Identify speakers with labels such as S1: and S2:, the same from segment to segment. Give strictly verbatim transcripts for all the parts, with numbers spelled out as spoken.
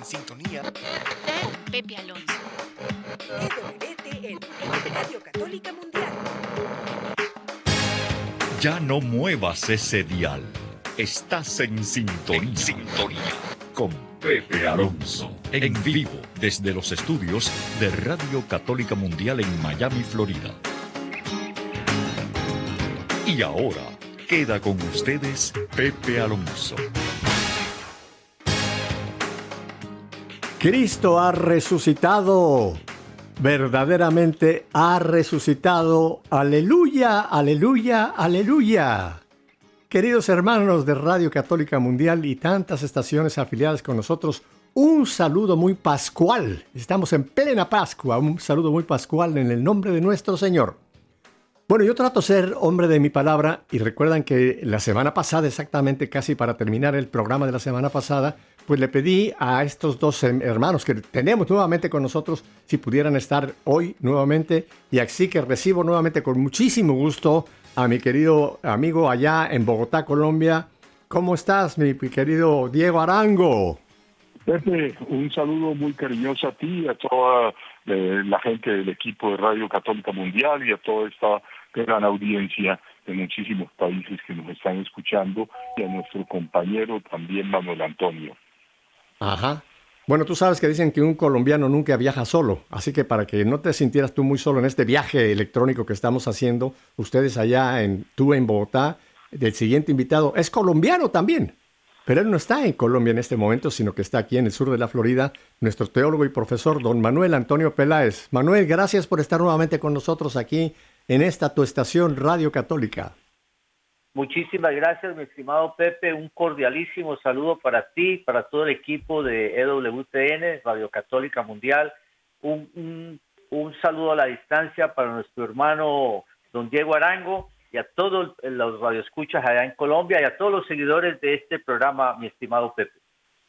S1: sintonía
S2: con Pepe Alonso.
S3: E W T N, Radio Católica Mundial.
S4: Ya no muevas ese dial. Estás en sintonía, en sintonía con Pepe Alonso. En vivo desde los estudios de Radio Católica Mundial en Miami, Florida. Y ahora queda con ustedes Pepe Alonso.
S5: Cristo ha resucitado. Verdaderamente ha resucitado. Aleluya, aleluya, aleluya. Queridos hermanos de Radio Católica Mundial y tantas estaciones afiliadas con nosotros, un saludo muy pascual. Estamos en plena Pascua, un saludo muy pascual en el nombre de nuestro Señor. Bueno, yo trato de ser hombre de mi palabra y recuerdan que la semana pasada, exactamente casi para terminar el programa de la semana pasada, pues le pedí a estos dos hermanos que tenemos nuevamente con nosotros si pudieran estar hoy nuevamente, y así que recibo nuevamente con muchísimo gusto a mi querido amigo allá en Bogotá, Colombia. ¿Cómo estás, mi querido Diego Arango?
S6: Pepe, un saludo muy cariñoso a ti y a toda eh, la gente del equipo de Radio Católica Mundial y a toda esta gran audiencia de muchísimos países que nos están escuchando, y a nuestro compañero también Manuel Antonio.
S5: Ajá. Bueno, tú sabes que dicen que un colombiano nunca viaja solo, así que para que no te sintieras tú muy solo en este viaje electrónico que estamos haciendo, ustedes allá, en tú en Bogotá, el siguiente invitado es colombiano también, pero él no está en Colombia en este momento, sino que está aquí en el sur de la Florida, nuestro teólogo y profesor, don Manuel Antonio Peláez. Manuel, gracias por estar nuevamente con nosotros aquí en esta tu estación Radio Católica.
S7: Muchísimas gracias, mi estimado Pepe. Un cordialísimo saludo para ti, para todo el equipo de E W T N, Radio Católica Mundial. Un, un, un saludo a la distancia para nuestro hermano don Diego Arango y a todos los radioescuchas allá en Colombia y a todos los seguidores de este programa, mi estimado Pepe.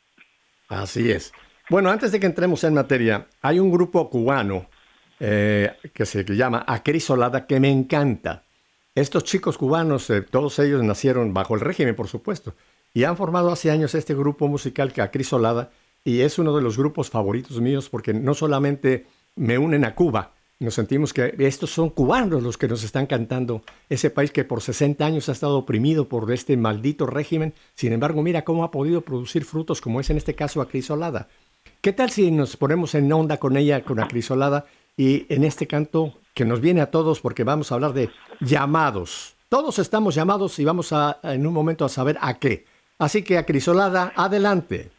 S5: Así es. Bueno, antes de que entremos en materia, hay un grupo cubano eh, que se llama Acrisolada que me encanta. Estos chicos cubanos, eh, todos ellos nacieron bajo el régimen, por supuesto, y han formado hace años este grupo musical que Acrisolada, y es uno de los grupos favoritos míos porque no solamente me unen a Cuba, nos sentimos que estos son cubanos los que nos están cantando, ese país que por sesenta años ha estado oprimido por este maldito régimen. Sin embargo, mira cómo ha podido producir frutos, como es en este caso Acrisolada. ¿Qué tal si nos ponemos en onda con ella, con Acrisolada, y en este canto que nos viene a todos, porque vamos a hablar de llamados? Todos estamos llamados y vamos a, en un momento a saber a qué. Así que Acrisolada, adelante.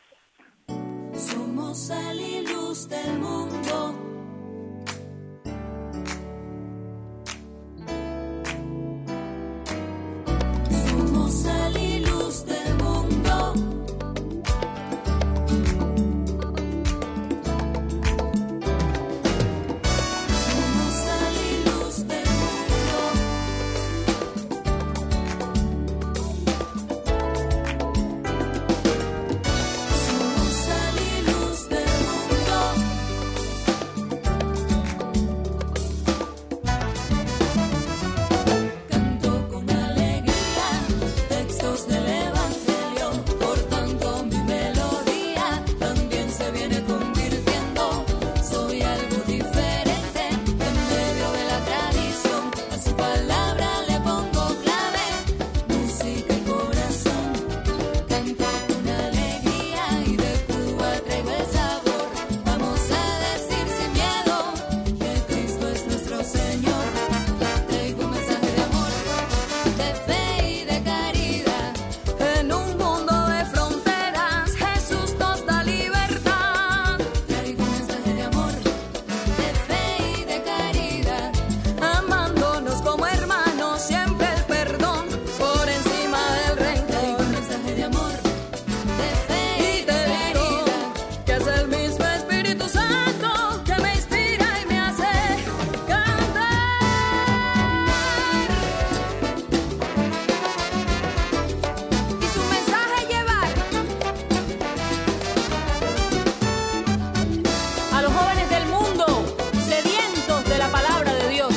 S8: Somos sal y luz del mundo. Somos sal y luz del mundo. Somos sal y luz del mundo. Somos sal y luz del mundo. Canto con alegría textos del Evangelio, por tanto mi melodía también se viene convirtiendo. Soy algo diferente en medio de la tradición, a su palabra le pongo clave, música y corazón. Canto con alegría y de Cuba traigo el sabor. Vamos a decir sin miedo que Cristo es nuestro Señor. Traigo un mensaje de amor, de fe y de caridad. En un mundo de fronteras, Jesús nos da libertad. Traigo un mensaje de amor, de fe y de caridad. Amándonos como hermanos, siempre el perdón por encima del rencor. Traigo un mensaje de amor, de fe y de caridad. Que es el mismo Espíritu Santo que me inspira y me hace cantar. Y su mensaje llevar a los jóvenes del mundo, sedientos de la palabra de Dios.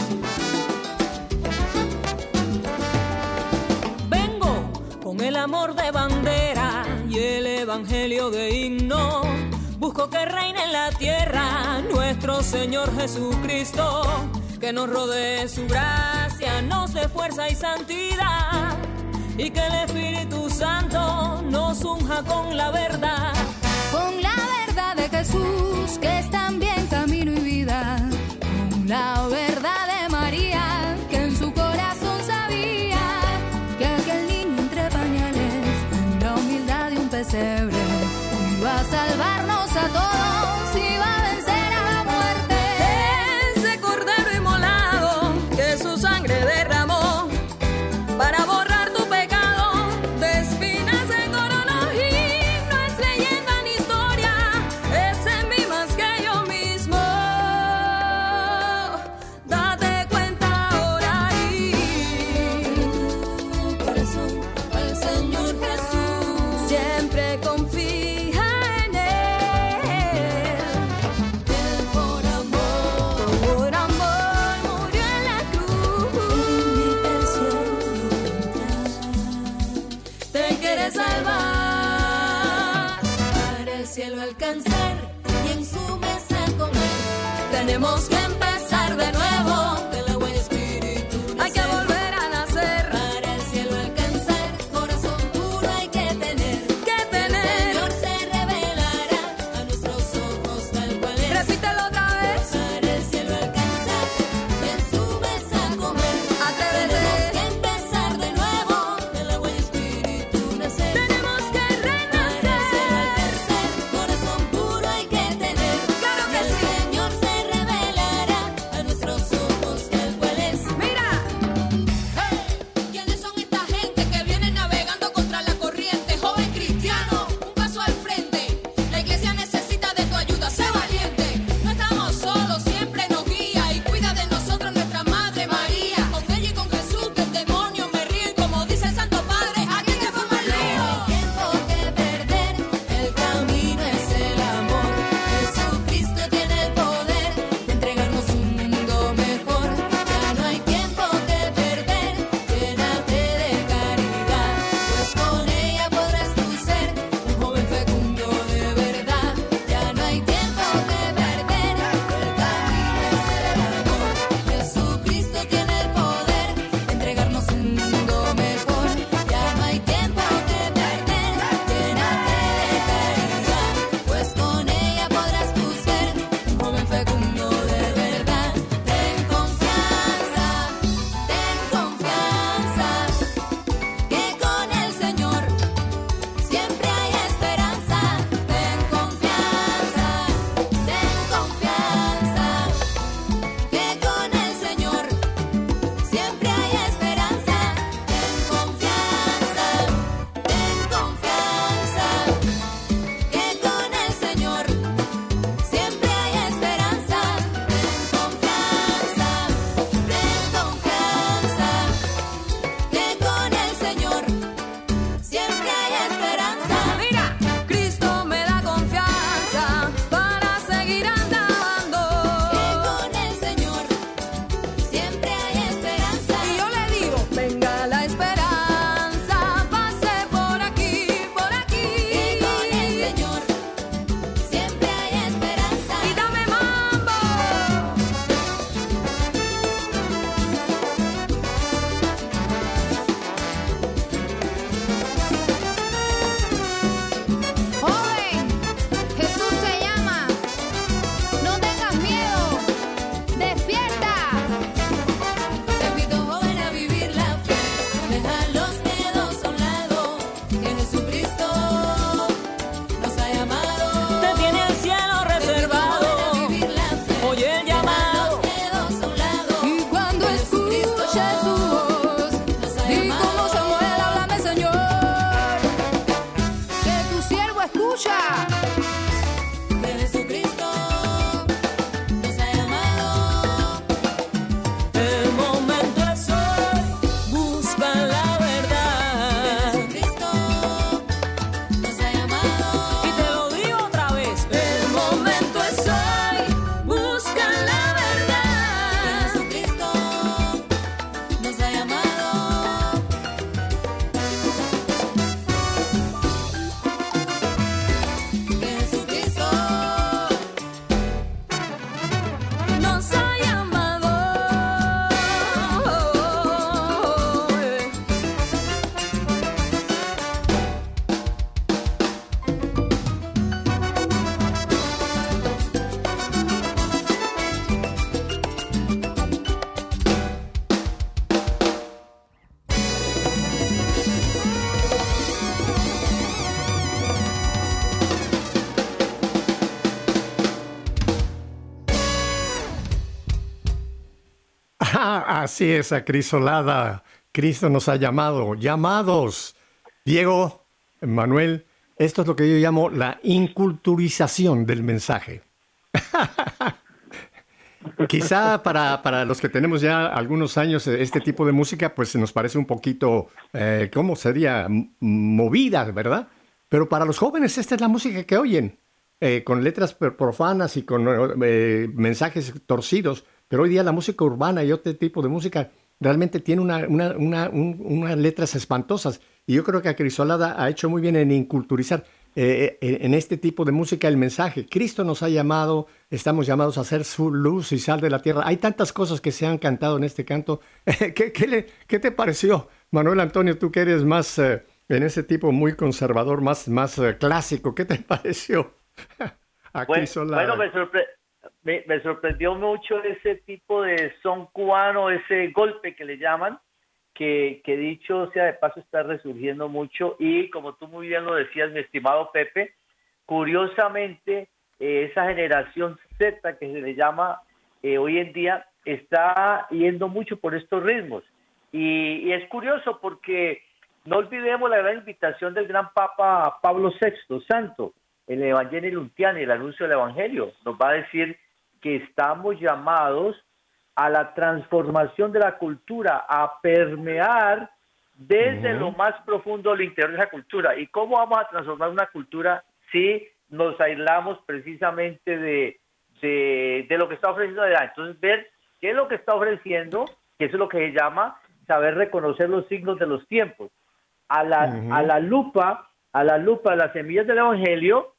S8: Vengo con el amor de bandera y el evangelio de himno, Busco que reine en la tierra nuestro Señor Jesucristo, que nos rodee su gracia, nos dé fuerza y santidad, y que el Espíritu Santo nos unja con la verdad.
S1: Con la verdad de Jesús, que es también camino y vida. Con la verdad de María, que en su corazón sabía que aquel niño entre pañales, en la humildad de un pesebre, iba a salvarnos a todos, iba a vencer a la muerte.
S8: Ese cordero inmolado que su sangre derramó para borrar tu pecado, de espinas se coronó, y no es leyenda ni historia, es en mí más que yo mismo. Date cuenta ahora y tu corazón al Señor Jesús, siempre confía en Él. Él por amor, por amor murió en la cruz. Te quiere salvar,
S1: Para el cielo alcanzar y en su mesa comer.
S8: tenemos que empezar de nuevo.
S1: Del agua y espíritu
S8: Hay que
S1: nacer.
S8: volver a nacer,
S1: Para el cielo alcanzar, corazón puro hay que tener.
S8: que
S1: El
S8: tener.
S1: Señor se revelará a nuestros ojos tal cual es.
S8: Repítelo otra vez.
S1: Para el cielo alcanzar y en su mesa comer.
S8: Atrévete.
S1: Tenemos que empezar de nuevo. Del agua y espíritu nacer.
S8: Tenemos que
S1: Para el cielo
S8: renacer.
S1: alcanzar, corazón puro hay que tener.
S8: Claro que
S1: El
S8: sí.
S1: Señor se revelará a nuestros ojos tal cual es.
S8: Mira,
S1: ¿Quiénes son esta gente que viene navegando contra la corriente? Joven cristiano, un paso al frente. La iglesia necesita de tu ayuda, sé valiente. No estamos solos, siempre nos guía y cuida de nosotros nuestra Madre María. Con ella y con Jesús del demonio me río, y como dice el Santo Padre, aquí hay que formar lío. No hay tiempo que perder, el camino es el amor. Jesucristo tiene el poder de entregarnos un mundo mejor. Ya no hay tiempo que perder, llénate de caridad, pues con ella podrás tú ser un joven fecundo de verdad. Ya no hay tiempo que perder, el camino es el amor. Jesucristo tiene el poder de entregarnos un mundo mejor. Ya no hay tiempo que perder, llénate de caridad, pues con ella podrás tú ser un joven fecundo de verdad. Ten confianza, ten confianza, que con el Señor siempre hay esperanza. Ten confianza, ten confianza, que con el Señor siempre hay esperanza. Ten confianza, ten confianza, que con el Señor siempre hay esperanza. Ten confianza, ten confianza, que con el Señor siempre hay esperanza.
S8: mira, Cristo me da confianza para seguir andando.
S1: Que con el Señor siempre hay esperanza.
S8: Y yo le digo, venga la esperanza, pase por aquí, por aquí.
S1: Que con el Señor siempre hay esperanza.
S8: Y dame mambo.
S1: Joven, Jesús te llama. No tengas miedo. Despierta. Te invito, joven, a vivir la fe. Deja los miedos a un lado. Que Jesucristo nos ha llamado.
S8: Te tiene el cielo reservado.
S1: Joven, a vivir la fe.
S8: Oye el
S1: Deja
S8: llamado.
S1: los miedos a un lado.
S8: Y cuando
S1: Que Jesucristo
S8: escuches su voz,
S1: nos ha
S8: di
S1: llamado.
S8: como Samuel, háblame, Señor.
S1: Que tu siervo escucha. Que Jesucristo nos ha llamado.
S8: El momento es hoy, busca la verdad.
S1: Jesucristo nos
S5: Ah, así es, acrisolada. Cristo nos ha llamado. Llamados. Diego, Manuel, esto es lo que yo llamo la inculturización del mensaje. Quizá para, para los que tenemos ya algunos años este tipo de música, pues nos parece un poquito, eh, ¿cómo sería? M- movida, ¿verdad? Pero para los jóvenes esta es la música que oyen, eh, con letras per- profanas y con eh, mensajes torcidos. Pero hoy día la música urbana y otro tipo de música realmente tiene una, una, una, un- unas letras espantosas. Y yo creo que Acrisolada ha hecho muy bien en inculturizar eh, eh, en este tipo de música el mensaje. Cristo nos ha llamado, estamos llamados a ser su luz y sal de la tierra. Hay tantas cosas que se han cantado en este canto. ¿Qué, qué, le- qué te pareció, Manuel Antonio? Tú que eres más eh, en ese tipo muy conservador, más, más eh, clásico. ¿Qué te pareció?
S7: Bueno,
S5: Acrisolada.
S7: bueno, me, sorpre- me, me sorprendió mucho ese tipo de son cubano, ese golpe que le llaman, que, que dicho sea de paso está resurgiendo mucho y como tú muy bien lo decías, mi estimado Pepe, curiosamente eh, esa generación Z que se le llama eh, hoy en día está yendo mucho por estos ritmos y, y es curioso porque no olvidemos la gran invitación del gran Papa Pablo sexto Santo, el Evangelio Luntiani, el anuncio del Evangelio, nos va a decir que estamos llamados a la transformación de la cultura, a permear desde
S5: Ujú.
S7: lo más profundo del interior de esa cultura. ¿Y cómo vamos a transformar una cultura si nos aislamos precisamente de, de, de lo que está ofreciendo allá? Entonces, ver qué es lo que está ofreciendo, que eso es lo que se llama saber reconocer los signos de los tiempos. A la,
S5: Ujú.
S7: a la lupa, a la lupa de las semillas del Evangelio,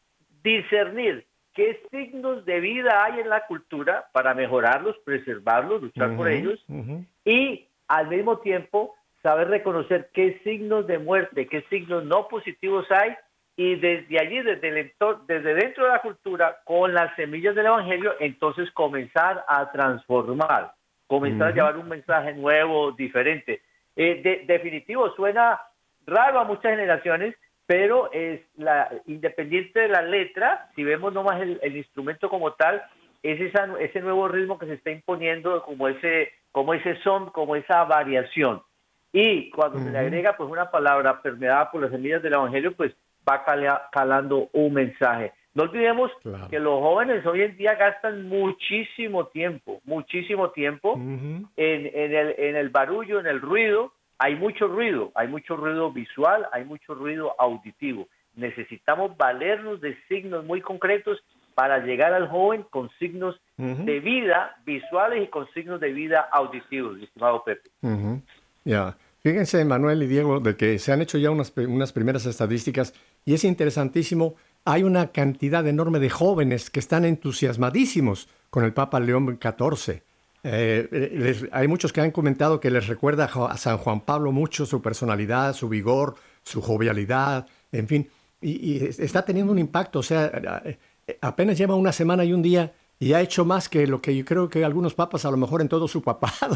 S7: discernir qué signos de vida hay en la cultura para mejorarlos, preservarlos, luchar por
S5: Ujú,
S7: ellos
S5: ujú.
S7: y al mismo tiempo saber reconocer qué signos de muerte, qué signos no positivos hay y desde allí, desde el entorno, desde dentro de la cultura, con las semillas del Evangelio, entonces comenzar a transformar, comenzar a
S5: Ujú.
S7: llevar un mensaje nuevo, diferente. Eh, de- definitivo, suena raro a muchas generaciones, pero es la independiente de la letra, si vemos nomás el, el instrumento como tal, es esa, ese nuevo ritmo que se está imponiendo como ese, como ese son, como esa variación. Y cuando se le
S5: Ujú.
S7: agrega pues una palabra permeada por las semillas del Evangelio, pues va cala- calando un mensaje. No olvidemos
S5: Claro.
S7: que los jóvenes hoy en día gastan muchísimo tiempo, muchísimo tiempo
S5: Ujú.
S7: en, en, el, en el barullo, en el ruido. Hay mucho ruido, hay mucho ruido visual, hay mucho ruido auditivo. Necesitamos valernos de signos muy concretos para llegar al joven con signos
S5: Ujú.
S7: de vida visuales y con signos de vida auditivos, mi estimado Pepe.
S5: Ujú. Ya. Fíjense, Manuel y Diego, de que se han hecho ya unas, pri- unas primeras estadísticas y es interesantísimo. Hay una cantidad enorme de jóvenes que están entusiasmadísimos con el Papa León catorce. Eh, eh, les- hay muchos que han comentado que les recuerda a Jo- a San Juan Pablo mucho su personalidad, su vigor, su jovialidad, en fin, y, y es- está teniendo un impacto. O sea, eh, eh, apenas lleva una semana y un día y ha hecho más que lo que yo creo que algunos papas a lo mejor en todo su papado.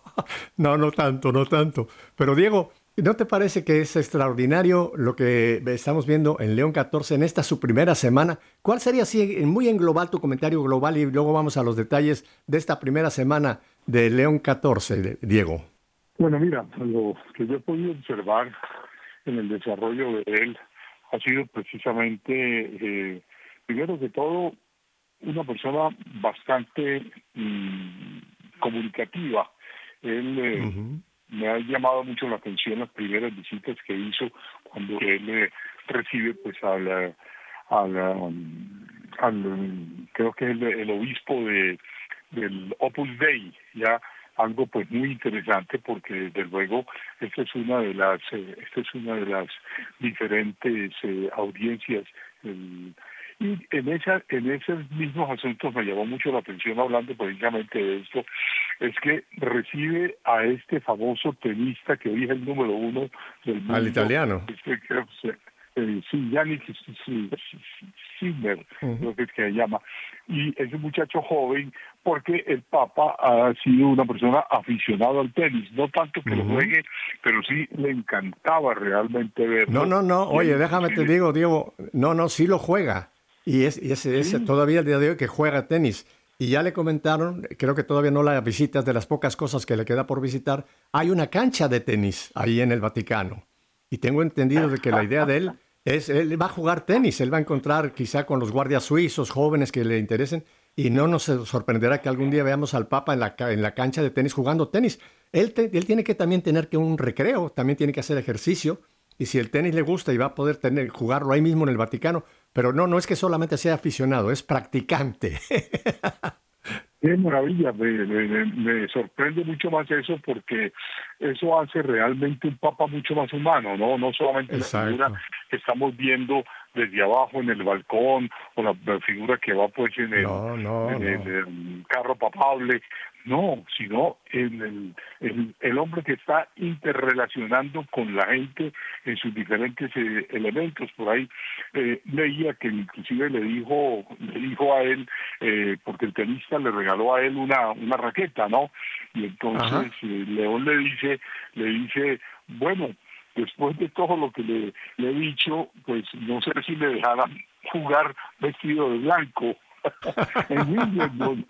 S5: No, no tanto, no tanto. Pero Diego, ¿no te parece que es extraordinario lo que estamos viendo en León catorce en esta su primera semana? ¿Cuál sería así, en- muy en global, tu comentario global y luego vamos a los detalles de esta primera semana de León catorce, de- Diego?
S6: Bueno, mira, lo que yo he podido observar en el desarrollo de él ha sido precisamente, eh, primero que todo, una persona bastante mm, comunicativa. Él eh,
S5: Ujú.
S6: me ha llamado mucho la atención las primeras visitas que hizo cuando él eh, recibe pues a la, a la, um, al, creo que es el, el obispo de del Opus Dei, ya algo pues muy interesante porque desde luego esta es una de las eh, esta es una de las diferentes eh, audiencias el, y en esa en esos mismos asuntos me llamó mucho la atención, hablando precisamente de esto, es que recibe a este famoso tenista que hoy es el número uno del mundo,
S5: Al italiano.
S6: este, creo que se- eh, sí, Yannick Sinner,
S5: Ujú.
S6: creo que es que se llama, y es un muchacho joven porque el Papa ha sido una persona aficionada al tenis, no tanto que lo
S5: Ujú.
S6: juegue, pero sí le encantaba realmente verlo.
S5: No, no, no.
S6: Y
S5: Oye,
S6: él
S5: déjame te
S6: inclusive-
S5: digo, Diego. No, no, sí lo juega. Y es, y es, es
S6: Sí.
S5: todavía el día de hoy que juega tenis. y ya le comentaron, creo que todavía no la visitas, de las pocas cosas que le queda por visitar, hay una cancha de tenis ahí en el Vaticano. Y tengo entendido de que la idea de él es, él va a jugar tenis, él va a encontrar quizá con los guardias suizos, jóvenes que le interesen, y no nos sorprenderá que algún día veamos al Papa en la, ca- en la cancha de tenis jugando tenis. Él, te- él tiene que también tener que un recreo, también tiene que hacer ejercicio, y si el tenis le gusta y va a poder tener, jugarlo ahí mismo en el Vaticano, pero no, no es que solamente sea aficionado, es practicante.
S6: Qué maravilla, me, me- me- me sorprende mucho más eso porque eso hace realmente un papa mucho más humano, ¿no? No solamente la figura
S5: Exacto.
S6: que estamos viendo desde abajo en el balcón o la, la figura que va pues en el,
S5: No, no,
S6: en el,
S5: no.
S6: em, carro papable, no, sino en el, el, el hombre que está interrelacionando con la gente en sus diferentes eh, elementos. Por ahí eh, leía que inclusive le dijo, le dijo a él, eh, porque el tenista le regaló a él una, una raqueta, ¿no? Y entonces
S5: Ajá.
S6: eh, León le dice, le dice, bueno, después de todo lo que le, le he dicho, pues no sé si me dejaran jugar vestido de blanco en Wimbledon.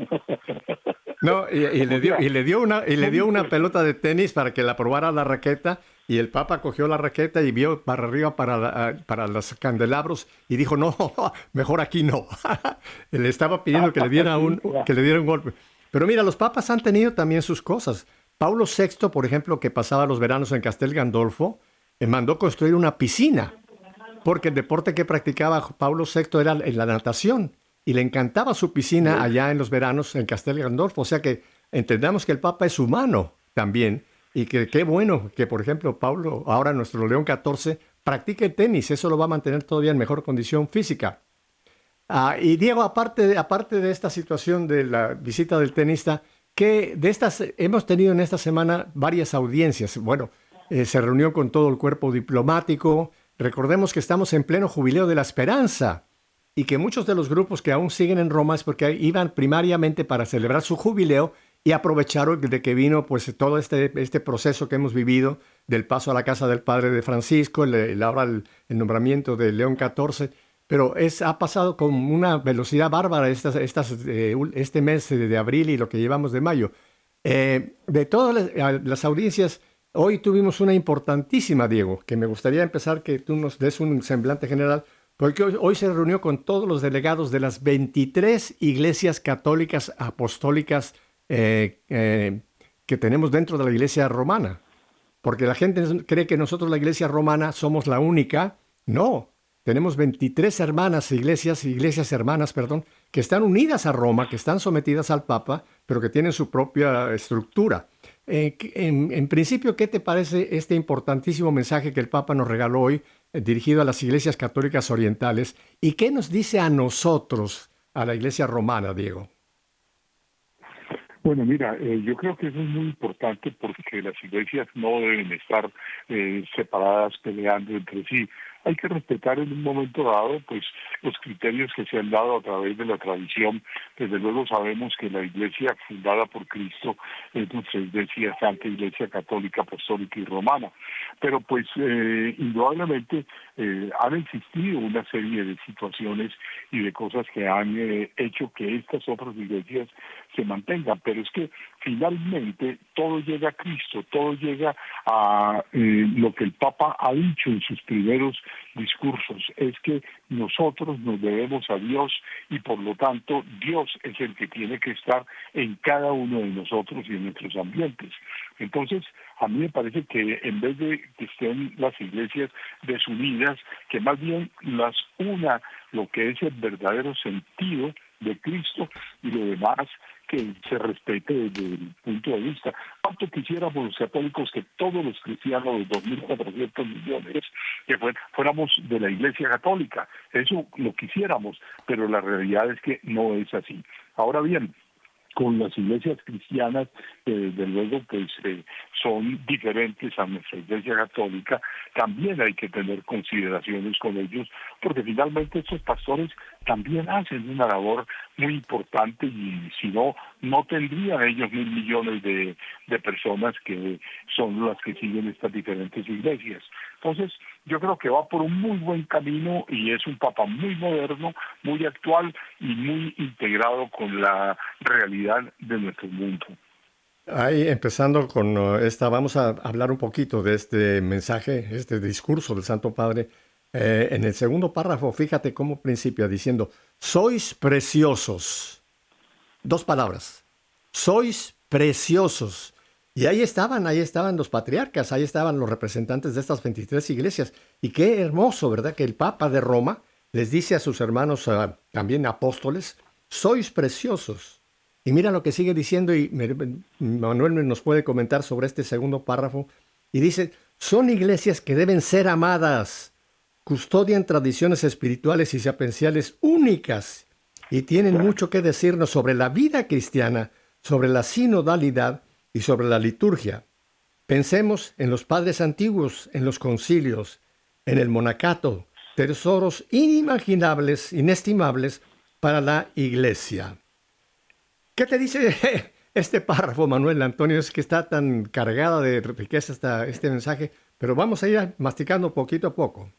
S5: No, y, y le
S6: O
S5: dio,
S6: sea,
S5: y le dio una, y le
S6: muy
S5: dio una
S6: interesante.
S5: pelota de tenis para que la probara la raqueta, y el Papa cogió la raqueta y vio para arriba para, la- para los candelabros y dijo, no, mejor aquí no. Le estaba pidiendo que le diera un,
S6: Sí, ya.
S5: que le diera un golpe. Pero mira, los papas han tenido también sus cosas. Paulo sexto, por ejemplo, que pasaba los veranos en Castel Gandolfo, eh, mandó construir una piscina porque el deporte que practicaba Pablo sexto era la natación y le encantaba su piscina allá en los veranos en Castel Gandolfo. O sea que entendamos que el Papa es humano también y que qué bueno que, por ejemplo, Pablo, ahora nuestro León catorce, practique tenis. Eso lo va a mantener todavía en mejor condición física. Ah, y Diego, aparte de, aparte de esta situación de la visita del tenista, que de estas hemos tenido en esta semana varias audiencias. Bueno, eh, se reunió con todo el cuerpo diplomático. Recordemos que estamos en pleno jubileo de la esperanza y que muchos de los grupos que aún siguen en Roma es porque iban primariamente para celebrar su jubileo y aprovecharon de que vino pues todo este, este proceso que hemos vivido del paso a la casa del padre de Francisco, el, el- ahora el, el nombramiento de León catorce, pero es, ha pasado con una velocidad bárbara estas, estas, eh, ul- este mes de abril y lo que llevamos de mayo. Eh, de todas las, a- las audiencias, hoy tuvimos una importantísima, Diego, que me gustaría empezar que tú nos des un semblante general, porque hoy, hoy se reunió con todos los delegados de las veintitrés iglesias católicas apostólicas eh, eh, que tenemos dentro de la iglesia romana. Porque la gente cree que nosotros, la iglesia romana, somos la única. No, tenemos veintitrés hermanas, iglesias, iglesias hermanas, perdón, que están unidas a Roma, que están sometidas al Papa, pero que tienen su propia estructura. Eh, ¿qué- en, en principio, ¿qué te parece este importantísimo mensaje que el Papa nos regaló hoy, eh, dirigido a las iglesias católicas orientales? ¿Y qué nos dice a nosotros, a la iglesia romana, Diego?
S6: Bueno, mira, eh, yo creo que eso es muy importante porque las iglesias no deben estar eh, separadas, peleando entre sí. Hay que respetar en un momento dado pues los criterios que se han dado a través de la tradición. Desde luego sabemos que la iglesia fundada por Cristo es nuestra iglesia, Santa Iglesia Católica, Apostólica y Romana. Pero pues eh, indudablemente eh, han existido una serie de situaciones y de cosas que han eh, hecho que estas otras iglesias se mantengan. Pero es que finalmente todo llega a Cristo, todo llega a eh, lo que el Papa ha dicho en sus primeros discursos, es que nosotros nos debemos a Dios y por lo tanto Dios es el que tiene que estar en cada uno de nosotros y en nuestros ambientes. Entonces, a mí me parece que en vez de que estén las iglesias desunidas, que más bien las una lo que es el verdadero sentido de Cristo y lo demás que se respete desde el punto de vista. ¿Cuánto quisiéramos los católicos que todos los cristianos, los dos mil cuatrocientos millones, que fue- fuéramos de la Iglesia Católica? Eso lo quisiéramos, pero la realidad es que no es así. Ahora bien, con las iglesias cristianas, que desde luego pues eh, son diferentes a nuestra iglesia católica, también hay que tener consideraciones con ellos, porque finalmente estos pastores también hacen una labor muy importante y si no, no tendrían ellos mil millones de, de personas que son las que siguen estas diferentes iglesias. Entonces, yo creo que va por un muy buen camino y es un papa muy moderno, muy actual y muy integrado con la realidad de nuestro mundo.
S5: Ahí empezando con uh, esta, vamos a hablar un poquito de este mensaje, este discurso del Santo Padre. Eh, en el segundo párrafo, fíjate cómo principia diciendo, sois preciosos. Dos palabras, sois preciosos. Y ahí estaban, ahí estaban los patriarcas, ahí estaban los representantes de estas veintitrés iglesias. Y qué hermoso, ¿verdad? Que el Papa de Roma les dice a sus hermanos, uh, también apóstoles, sois preciosos. Y mira lo que sigue diciendo, y Manuel nos puede comentar sobre este segundo párrafo. Y dice, son iglesias que deben ser amadas, custodian tradiciones espirituales y sapienciales únicas, y tienen mucho que decirnos sobre la vida cristiana, sobre la sinodalidad y sobre la liturgia. Pensemos en los padres antiguos, en los concilios, en el monacato, tesoros inimaginables, inestimables para la iglesia. ¿Qué te dice este párrafo, Manuel Antonio? Es que está tan cargada de riqueza esta, este mensaje, pero vamos a ir masticando poquito a poco.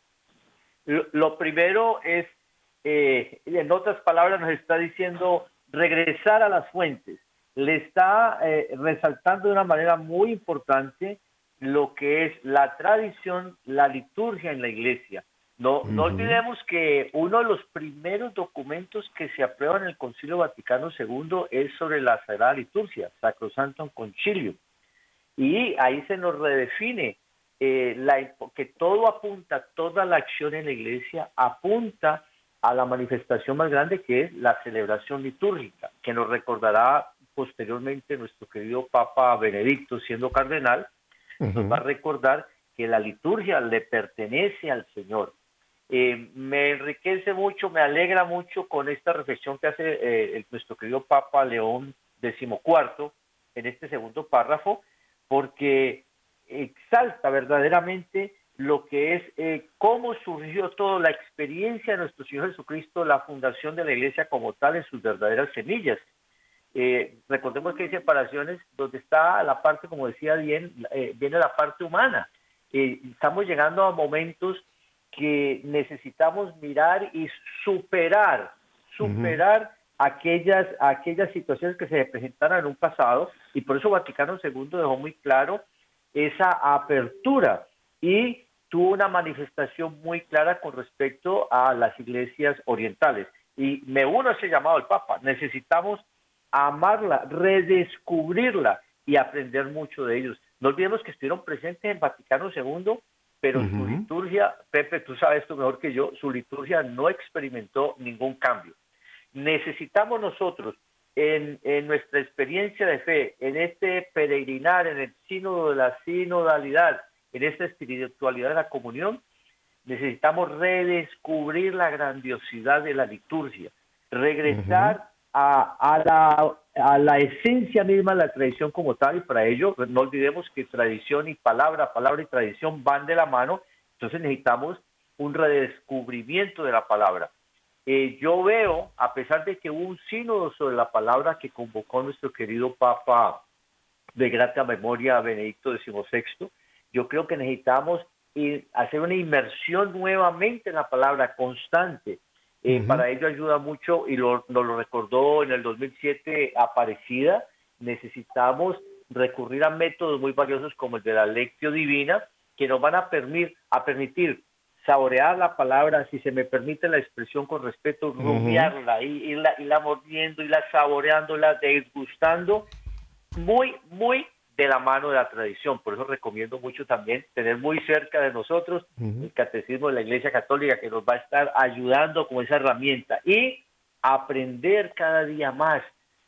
S7: Lo, lo primero es, eh, en otras palabras, nos está diciendo regresar a las fuentes. Le está eh, resaltando de una manera muy importante lo que es la tradición, la liturgia en la iglesia. No, uh-huh. no olvidemos que uno de los primeros documentos que se aprueban en el Concilio Vaticano segundo es sobre la Sagrada Liturgia, Sacrosanctum Concilium. Y ahí se nos redefine eh, la, que todo apunta, toda la acción en la iglesia apunta a la manifestación más grande, que es la celebración litúrgica, que nos recordará posteriormente nuestro querido Papa Benedicto, siendo cardenal, uh-huh. nos va a recordar que la liturgia le pertenece al Señor. Eh, me enriquece mucho, me alegra mucho con esta reflexión que hace eh, el, nuestro querido Papa León decimocuarto en este segundo párrafo, porque exalta verdaderamente lo que es eh, cómo surgió toda la experiencia de nuestro Señor Jesucristo, la fundación de la iglesia como tal en sus verdaderas semillas. Eh, recordemos que hay separaciones donde está la parte, como decía bien, eh, viene la parte humana. Eh, estamos llegando a momentos que necesitamos mirar y superar, superar uh-huh. aquellas, aquellas situaciones que se presentaron en un pasado, y por eso Vaticano segundo dejó muy claro esa apertura y tuvo una manifestación muy clara con respecto a las iglesias orientales. Y me uno a ese llamado del Papa, necesitamos amarla, redescubrirla y aprender mucho de ellos. No olvidemos que estuvieron presentes en Vaticano segundo, pero uh-huh. su liturgia, Pepe, tú sabes esto mejor que yo, su liturgia no experimentó ningún cambio. Necesitamos nosotros, en, en nuestra experiencia de fe, en este peregrinar, en el sínodo de la sinodalidad, en esta espiritualidad de la comunión, necesitamos redescubrir la grandiosidad de la liturgia, regresar uh-huh. a, a, la, a la esencia misma de la tradición como tal, y para ello no olvidemos que tradición y palabra, palabra y tradición van de la mano. Entonces necesitamos un redescubrimiento de la palabra. Eh, yo veo, a pesar de que hubo un sínodo sobre la palabra que convocó nuestro querido Papa de grata memoria Benedicto decimosexto, yo creo que necesitamos eh, hacer una inmersión nuevamente en la palabra constante. Eh, uh-huh. Para ello ayuda mucho, y lo, nos lo recordó en el dos mil siete Aparecida, necesitamos recurrir a métodos muy valiosos como el de la Lectio Divina, que nos van a permitir, a permitir saborear la palabra, si se me permite la expresión con respeto, rumiarla, uh-huh. y, irla, irla mordiendo, irla saboreándola, degustando, muy, muy de la mano de la tradición. Por eso recomiendo mucho también tener muy cerca de nosotros uh-huh. el Catecismo de la Iglesia Católica, que nos va a estar ayudando con esa herramienta, y aprender cada día más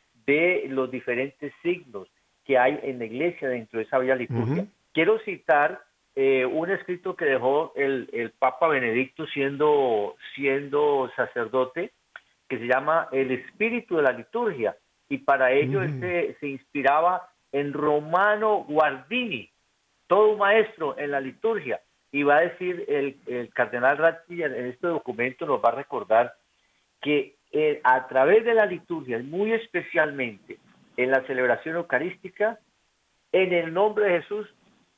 S7: de los diferentes signos que hay en la Iglesia dentro de esa bella liturgia. Uh-huh. Quiero citar eh, un escrito que dejó el, el Papa Benedicto siendo, siendo sacerdote, que se llama El Espíritu de la Liturgia, y para ello uh-huh. él se, se inspiraba en Romano Guardini, todo un maestro en la liturgia, y va a decir el, el cardenal Ratzinger en este documento, nos va a recordar que eh, a través de la liturgia, muy especialmente en la celebración eucarística, en el nombre de Jesús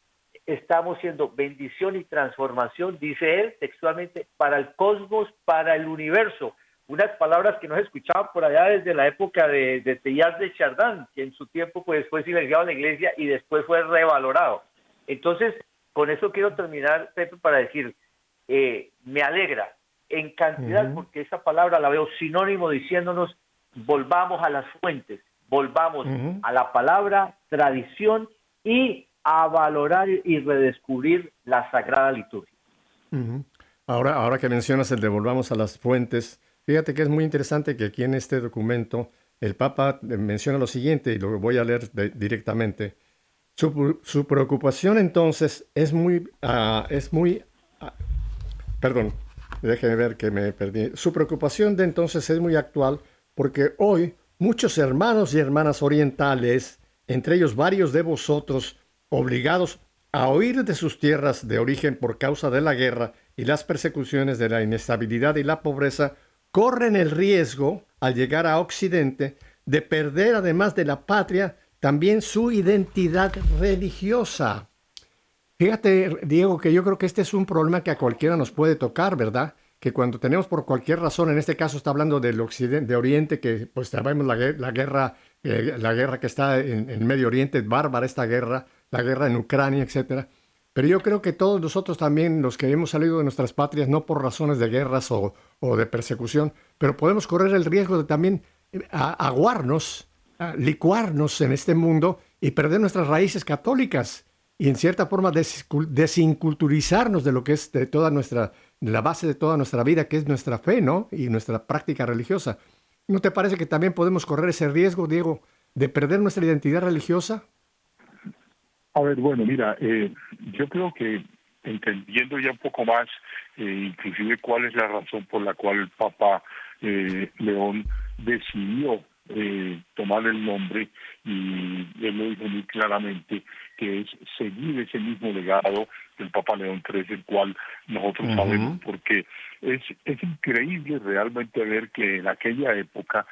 S7: estamos siendo bendición y transformación, dice él textualmente, para el cosmos, para el universo. Unas palabras que no se escuchaban por allá desde la época de, de Teilhard de Chardin, que en su tiempo pues, fue silenciado en la iglesia y después fue revalorado. Entonces, con eso quiero terminar, Pepe, para decir, eh, me alegra en cantidad, uh-huh. porque esa palabra la veo sinónimo diciéndonos, volvamos a las fuentes, volvamos uh-huh. a la palabra, tradición y a valorar y redescubrir la Sagrada Liturgia.
S5: Uh-huh. Ahora, ahora que mencionas el de volvamos a las fuentes, fíjate que es muy interesante que aquí en este documento el Papa menciona lo siguiente, y lo voy a leer de, directamente. Su, su preocupación entonces es muy, uh, es muy, uh, perdón, déjeme ver que me perdí. Su preocupación de entonces es muy actual porque hoy muchos hermanos y hermanas orientales, entre ellos varios de vosotros, obligados a huir de sus tierras de origen por causa de la guerra y las persecuciones de la inestabilidad y la pobreza, corren el riesgo, al llegar a Occidente, de perder, además de la patria, también su identidad religiosa. Fíjate, Diego, que yo creo que este es un problema que a cualquiera nos puede tocar, ¿verdad? Que cuando tenemos por cualquier razón, en este caso está hablando del occidente, de Oriente, que pues sabemos la, la guerra, eh, la guerra que está en, en Medio Oriente, bárbara esta guerra, la guerra en Ucrania, etcétera. Pero yo creo que todos nosotros también, los que hemos salido de nuestras patrias, no por razones de guerras o, o de persecución, pero podemos correr el riesgo de también aguarnos, a licuarnos en este mundo y perder nuestras raíces católicas y en cierta forma des, desinculturizarnos de lo que es de toda nuestra, de la base de toda nuestra vida, que es nuestra fe, ¿no? Y nuestra práctica religiosa. ¿No te parece que también podemos correr ese riesgo, Diego, de perder nuestra identidad religiosa?
S6: A ver, bueno, mira, eh, yo creo que entendiendo ya un poco más, eh, inclusive cuál es la razón por la cual el Papa eh, León decidió eh, tomar el nombre, y él lo dijo muy claramente, que es seguir ese mismo legado del Papa León trece, el cual nosotros uh-huh. sabemos, porque es, es increíble realmente ver que en aquella época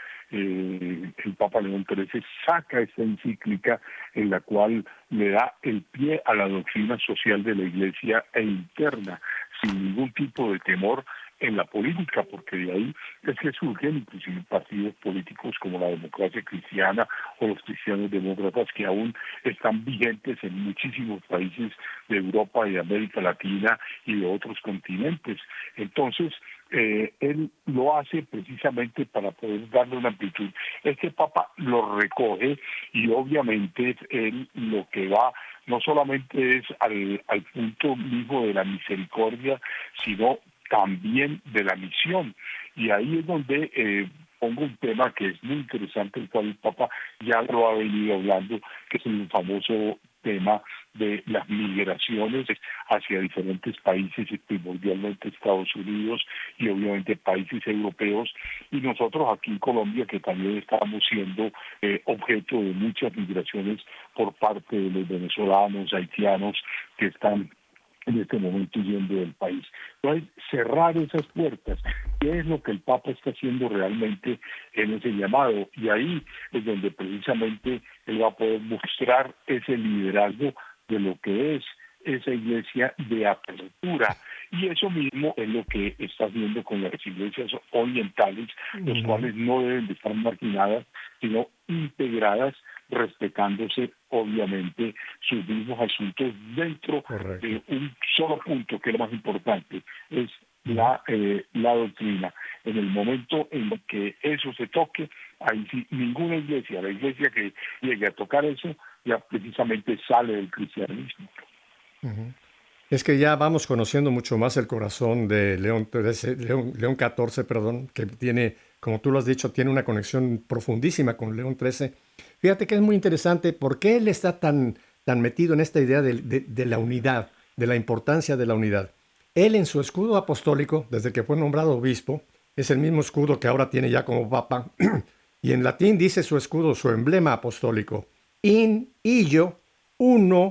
S6: eh, el Papa León trece saca esta encíclica en la cual le da el pie a la doctrina social de la Iglesia e interna, sin ningún tipo de temor en la política, porque de ahí es que surgen inclusive partidos políticos como la democracia cristiana o los cristianos demócratas, que aún están vigentes en muchísimos países de Europa y de América Latina y de otros continentes. Entonces, eh, él lo hace precisamente para poder darle una amplitud. Este Papa lo recoge y obviamente él lo que va no solamente es al, al punto mismo de la misericordia, sino también de la misión. Y ahí es donde eh, pongo un tema que es muy interesante, el cual el Papa ya lo ha venido hablando, que es el famoso tema de las migraciones hacia diferentes países, primordialmente Estados Unidos y obviamente países europeos, y nosotros aquí en Colombia, que también estamos siendo eh, objeto de muchas migraciones por parte de los venezolanos, haitianos, que están en este momento yendo del país. Entonces, cerrar esas puertas, ¿qué es lo que el Papa está haciendo realmente en ese llamado? Y ahí es donde precisamente él va a poder mostrar ese liderazgo de lo que es esa iglesia de apertura. Y eso mismo es lo que está haciendo con las iglesias orientales, uh-huh. los cuales no deben de estar marginadas, sino integradas, respetándose obviamente sus mismos asuntos dentro Correcto. De un solo punto, que es lo más importante, es la, eh, la doctrina. En el momento en que eso se toque, ahí sí, ninguna iglesia, la iglesia que llegue a tocar eso, ya precisamente sale del cristianismo.
S5: Uh-huh. Es que ya vamos conociendo mucho más el corazón de León trece, León, León catorce, perdón, que tiene, como tú lo has dicho, tiene una conexión profundísima con León trece. Fíjate que es muy interesante por qué él está tan, tan metido en esta idea de, de, de la unidad, de la importancia de la unidad. Él en su escudo apostólico, desde que fue nombrado obispo, es el mismo escudo que ahora tiene ya como papa, y en latín dice su escudo, su emblema apostólico, in illo uno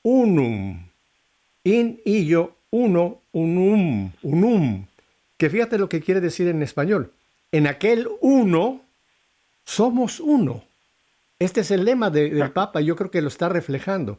S5: unum. In illo uno unum, unum, que fíjate lo que quiere decir en español. En aquel uno somos uno. Este es el lema de, del Papa, y yo creo que lo está reflejando.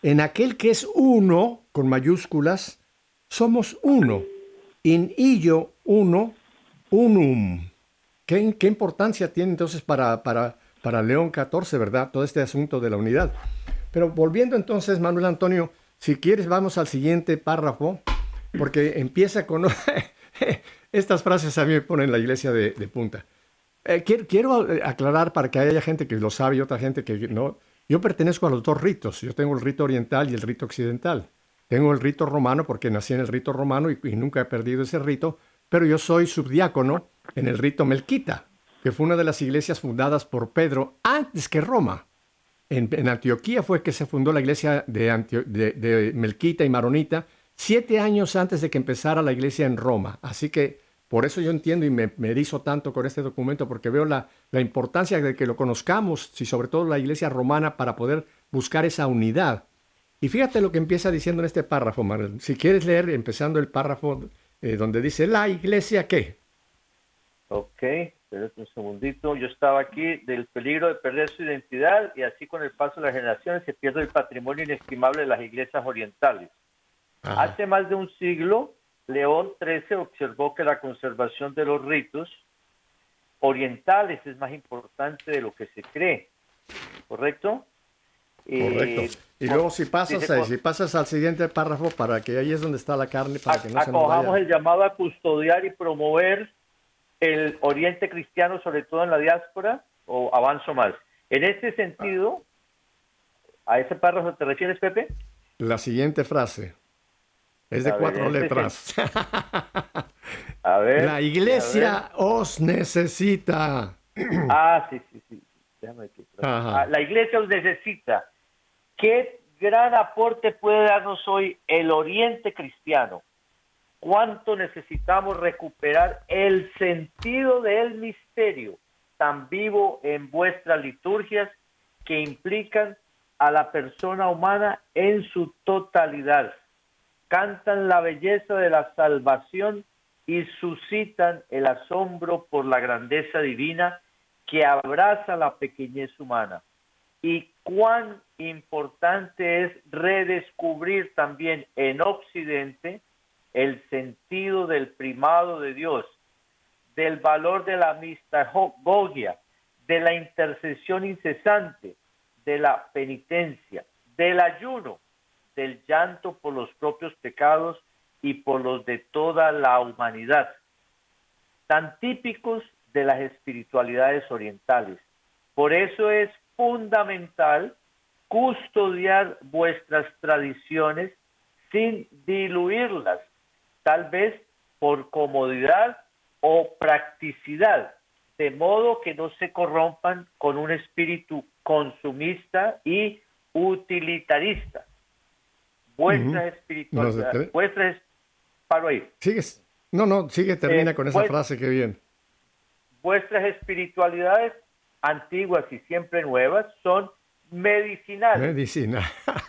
S5: en aquel que es uno, con mayúsculas, somos uno. In illo uno, unum. ¿Qué, qué importancia tiene entonces para, para, para León catorce, verdad? Todo este asunto de la unidad. Pero volviendo entonces, Manuel Antonio, si quieres vamos al siguiente párrafo, porque empieza con... Estas frases a mí me ponen la iglesia de, de punta. Eh, quiero, quiero aclarar para que haya gente que lo sabe y otra gente que no. Yo pertenezco a los dos ritos. Yo tengo el rito oriental y el rito occidental. Tengo el rito romano porque nací en el rito romano y, y nunca he perdido ese rito, pero yo soy subdiácono en el rito melquita, que fue una de las iglesias fundadas por Pedro antes que Roma. En, en Antioquía fue que se fundó la iglesia de, Antio, de, de melquita y maronita, siete años antes de que empezara la iglesia en Roma. Así que por eso yo entiendo y me, me erizo tanto con este documento, porque veo la, la importancia de que lo conozcamos, y sobre todo la iglesia romana, para poder buscar esa unidad. Y fíjate lo que empieza diciendo en este párrafo, Manuel. Si quieres leer, empezando el párrafo eh, donde dice, ¿la iglesia qué?
S7: Ok, espérate un segundito. Yo estaba aquí del peligro de perder su identidad y así con el paso de las generaciones se pierde el patrimonio inestimable de las iglesias orientales. Ajá. Hace más de un siglo, León trece observó que la conservación de los ritos orientales es más importante de lo que se cree. ¿Correcto?
S5: Correcto. Eh, y luego si pasas, dice, a, si pasas al siguiente párrafo, para que ahí es donde está la carne, para que no se nos vaya.
S7: El llamado a custodiar y promover el oriente cristiano, sobre todo en la diáspora, o avanzo más. En este sentido, ¿a ese párrafo te refieres, Pepe?
S5: La siguiente frase es de a cuatro ver, letras. Este
S7: a ver.
S5: La iglesia os necesita.
S7: Ah, sí, sí, sí. Déjame aquí. Ah, la iglesia os necesita. ¿Qué gran aporte puede darnos hoy el oriente cristiano? ¿Cuánto necesitamos recuperar el sentido del misterio tan vivo en vuestras liturgias que implican a la persona humana en su totalidad? Cantan la belleza de la salvación y suscitan el asombro por la grandeza divina que abraza la pequeñez humana. Y cuán importante es redescubrir también en Occidente el sentido del primado de Dios, del valor de la mistagogia, de la intercesión incesante, de la penitencia, del ayuno, del llanto por los propios pecados y por los de toda la humanidad, tan típicos de las espiritualidades orientales. Por eso es fundamental custodiar vuestras tradiciones sin diluirlas, tal vez por comodidad o practicidad, de modo que no se corrompan con un espíritu consumista y utilitarista. Vuestra uh-huh. espiritualidad, no vuestra paro ahí.
S5: Sigues. No, no, sigue, termina
S7: eh,
S5: con esa
S7: vuestra,
S5: frase, que bien.
S7: Vuestras espiritualidades antiguas y siempre nuevas son medicinales.
S5: Medicina.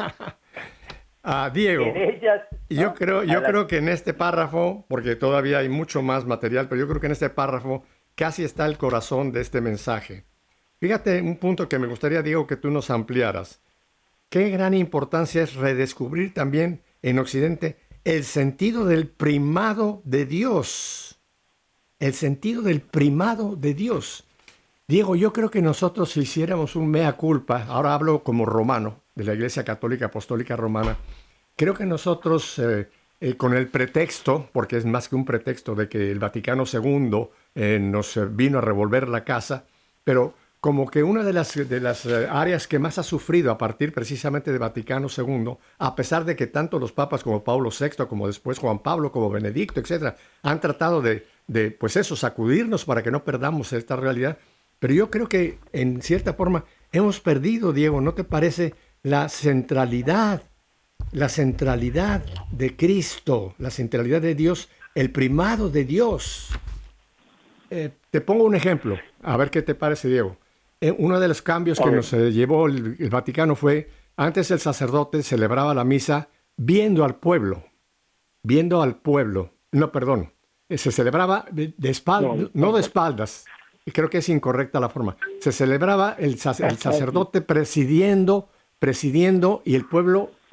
S5: Ah, Diego,
S7: en ellas,
S5: yo,
S7: ¿no?
S5: creo, yo
S7: la...
S5: creo que en este párrafo, porque todavía hay mucho más material, pero yo creo que en este párrafo casi está el corazón de este mensaje. Fíjate un punto que me gustaría, Diego, que tú nos ampliaras. Qué gran importancia es redescubrir también en Occidente el sentido del primado de Dios. El sentido del primado de Dios. Diego, yo creo que nosotros si hiciéramos un mea culpa, ahora hablo como romano, de la Iglesia Católica Apostólica Romana, creo que nosotros, eh, eh, con el pretexto, porque es más que un pretexto, de que el Vaticano segundo eh, nos vino a revolver la casa, pero como que una de las, de las áreas que más ha sufrido a partir precisamente de Vaticano segundo, a pesar de que tanto los papas como Pablo sexto, como después Juan Pablo, como Benedicto, etcétera, han tratado de, de, pues eso, sacudirnos para que no perdamos esta realidad, pero yo creo que en cierta forma hemos perdido, Diego, ¿no te parece? La centralidad, la centralidad de Cristo, la centralidad de Dios, el primado de Dios. Eh, te pongo un ejemplo, a ver qué te parece, Diego. Eh, uno de los cambios que nos eh, llevó el, el Vaticano fue, antes el sacerdote celebraba la misa viendo al pueblo, viendo al pueblo, no, perdón, eh, se celebraba de, de espaldas, no, no de espaldas, y creo que es incorrecta la forma, se celebraba el, el sacerdote presidiendo, presidiendo y el pueblo